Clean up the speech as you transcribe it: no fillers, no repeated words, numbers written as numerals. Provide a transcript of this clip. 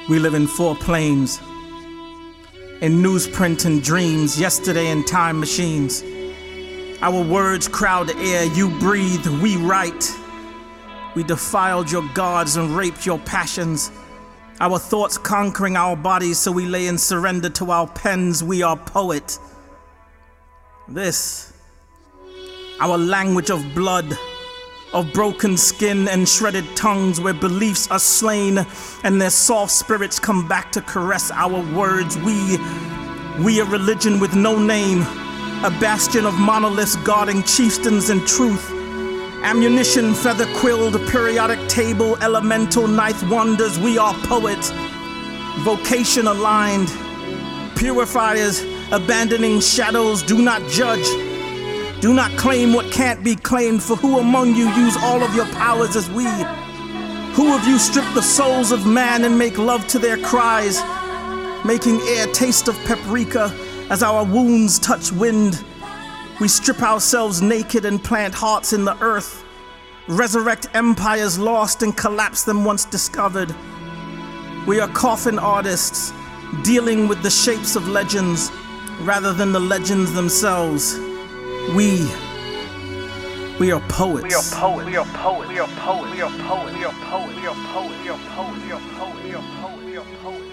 We live in four planes, in newsprint and dreams, yesterday in time machines. Our words crowd the air, you breathe, we write. We defiled your gods and raped your passions. Our thoughts conquering our bodies, so we lay in surrender to our pens. We are poet. This, our language of blood, of broken skin and shredded tongues, where beliefs are slain and their soft spirits come back to caress our words. We a religion with no name, a bastion of monoliths guarding chieftains and truth. Ammunition, feather-quilled, periodic table, elemental ninth wonders. We are poets, vocation aligned, purifiers, abandoning shadows. Do not judge, do not claim what can't be claimed, for who among you use all of your powers as we? Who of you strip the souls of man and make love to their cries, making air taste of paprika as our wounds touch wind? We strip ourselves naked and plant hearts in the earth, resurrect empires lost and collapse them once discovered. We are coffin artists, dealing with the shapes of legends rather than the legends themselves. We are poets. We are poets. We are poets. We are poets. We are poets. We are poets. We are poets. We are poets. We are poets. We are poets. We are poets.